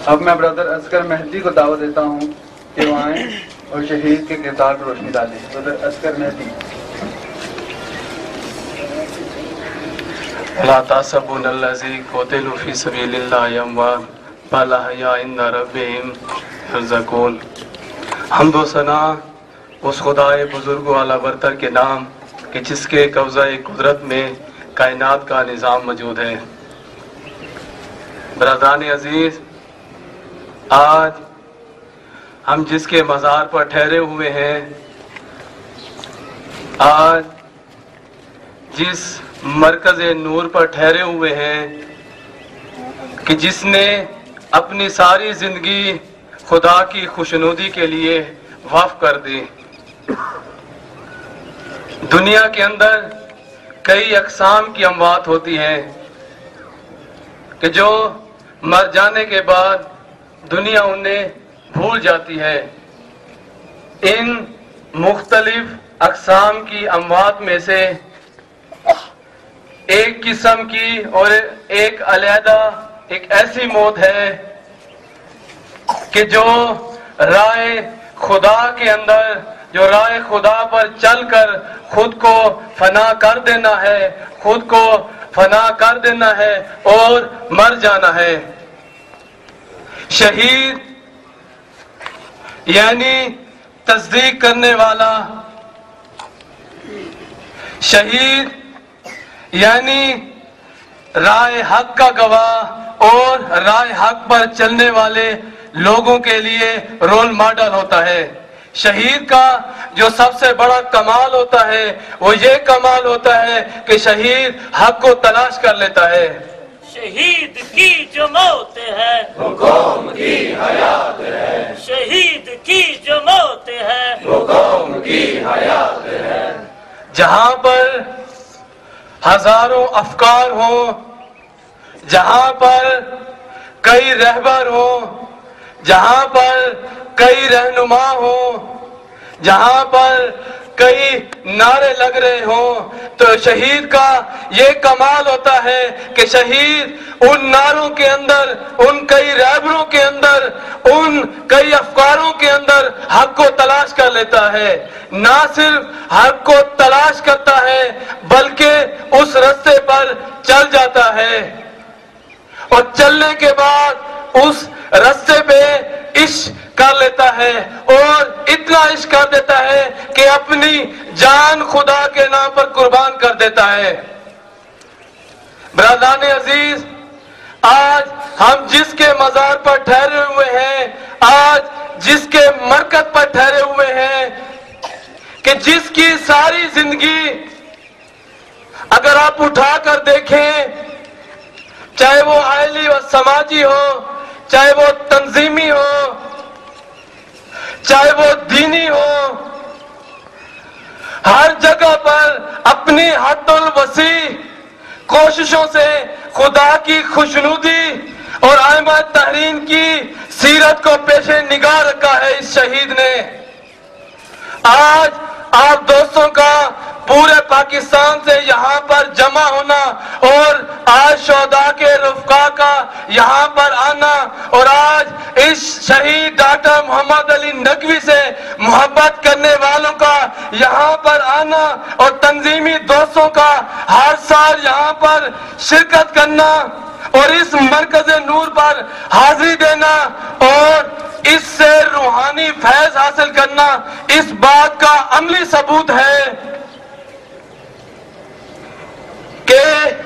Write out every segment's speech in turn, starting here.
اب میں برادر اصغر مہدی کو دعوت دیتا ہوں کہ وہ آئیں اور شہید کے کردار پر روشنی ڈالیں. برادر اصغر مہدی. لا تحسبن الذین قتلوا فی سبیل اللہ اموات بل احیاء عند ربہم یرزقون. حمد و ثنا اس خدائے بزرگ و اعلیٰ برتر کے نام کہ جس کے قبضہ قدرت میں کائنات کا نظام موجود ہے. برادران عزیز، آج ہم جس کے مزار پر ٹھہرے ہوئے ہیں، آج جس مرکز نور پر ٹھہرے ہوئے ہیں کہ جس نے اپنی ساری زندگی خدا کی خوشنودی کے لیے وقف کر دی. دنیا کے اندر کئی اقسام کی اموات ہوتی ہیں کہ جو مر جانے کے بعد دنیا انہیں بھول جاتی ہے. ان مختلف اقسام کی اموات میں سے ایک قسم کی اور ایک علیحدہ ایک ایسی موت ہے کہ جو راہ خدا کے اندر، جو راہ خدا پر چل کر خود کو فنا کر دینا ہے، خود کو فنا کر دینا ہے اور مر جانا ہے. شہید یعنی تصدیق کرنے والا، شہید یعنی راہ حق کا گواہ اور راہ حق پر چلنے والے لوگوں کے لیے رول ماڈل ہوتا ہے. شہید کا جو سب سے بڑا کمال ہوتا ہے وہ یہ کمال ہوتا ہے کہ شہید حق کو تلاش کر لیتا ہے. شہید کی جو موت ہے وہ قوم کی حیات ہے. شہید کی جو موت ہے وہ قوم کی حیات ہے. جہاں پر ہزاروں افکار ہوں، جہاں پر کئی رہبر ہوں، جہاں پر کئی رہنما ہوں، جہاں پر کئی نعرے لگ رہے ہوں، تو شہید کا یہ کمال ہوتا ہے کہ شہید ان نعروں کے اندر، ان کئی رہبروں کے اندر، ان کئی افکاروں کے اندر حق کو تلاش کر لیتا ہے. نہ صرف حق کو تلاش کرتا ہے بلکہ اس راستے پر چل جاتا ہے اور چلنے کے بعد اس راستے پہ عشق کر لیتا ہے اور اتنا عشق کر دیتا ہے کہ اپنی جان خدا کے نام پر قربان کر دیتا ہے. برادران عزیز، آج ہم جس کے مزار پر ٹھہرے ہوئے ہیں، آج جس کے مرکز پر ٹھہرے ہوئے ہیں کہ جس کی ساری زندگی اگر آپ اٹھا کر دیکھیں، چاہے وہ عائلی و سماجی ہو، چاہے وہ تنظیمی ہو، چاہے وہ دینی ہو، ہر جگہ پر اپنی حد الوسیع کوششوں سے خدا کی خوشنودی اور ائمہ تحرین کی سیرت کو پیش نگاہ رکھا ہے اس شہید نے. آج آپ دوستوں کا پورے پاکستان سے یہاں پر جمع ہونا اور آج شہداء کے رفقا کا یہاں پر آنا اور آج اس شہید ڈاکٹر محمد علی نقوی سے محبت کرنے والوں کا یہاں پر آنا اور تنظیمی دوستوں کا ہر سال یہاں پر شرکت کرنا اور اس مرکز نور پر حاضری دینا اور اس سے روحانی فیض حاصل کرنا، اس بات کا عملی ثبوت ہے کہ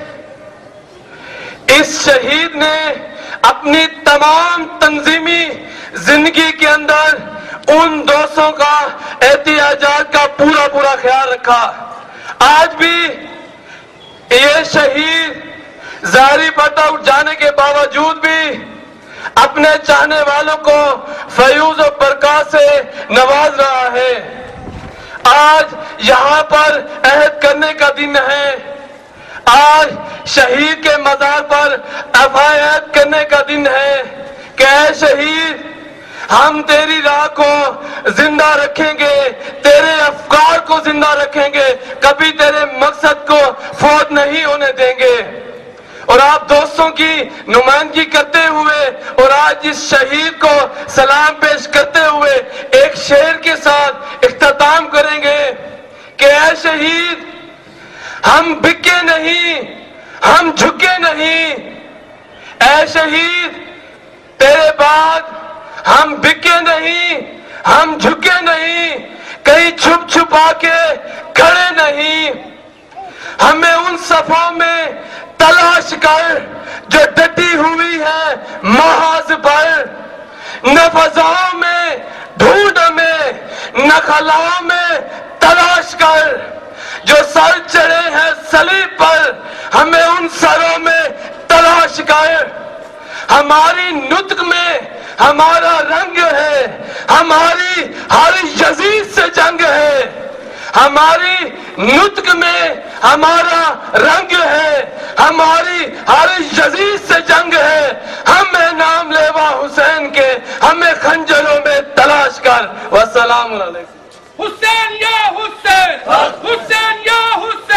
اس شہید نے اپنی تمام تنظیمی زندگی کے اندر ان دوستوں کا احتیاجات کا پورا خیال رکھا. آج بھی یہ شہید ظاہری پردہ اٹھ جانے کے باوجود بھی اپنے چاہنے والوں کو فیوز و برکات سے نواز رہا ہے. آج یہاں پر عہد کرنے کا دن ہے، آج شہید کے مزار پر عہد کرنے کا دن ہے کہ اے شہید، ہم تیری راہ کو زندہ رکھیں گے، تیرے افکار کو زندہ رکھیں گے، کبھی تیرے مقصد کو فوت نہیں ہونے دیں گے. اور آپ دوستوں کی نمائندگی کرتے ہوئے اور آج اس شہید کو سلام پیش کرتے ہوئے ایک شعر کے ساتھ اختتام کریں گے کہ اے شہید ہم بکے نہیں، ہم جھکے نہیں، اے شہید تیرے بعد ہم بکے نہیں، ہم جھکے نہیں، کہیں چھپ چھپا کے کھڑے نہیں، ہمیں ان صفوں میں تلاش کر جو ڈٹی ہوئی ہے محاذ پر، نہ فضاؤں میں ڈھونڈ ہمیں، نہ خلاؤں میں تلاش کر، جو سر چڑھے ہیں صلیب پر ہمیں ان سروں میں تلاش کر، ہماری نطق میں ہمارا رنگ ہے، ہماری ہر یزید سے جنگ ہے، ہماری نطق میں ہمارا رنگ ہے، ہماری ہر یزید سے جنگ ہے، ہمیں نام لیوا حسین کے ہمیں خنجروں میں تلاش کر۔ والسلام علیکم۔ حسین یا حسین، حسین یا حسین۔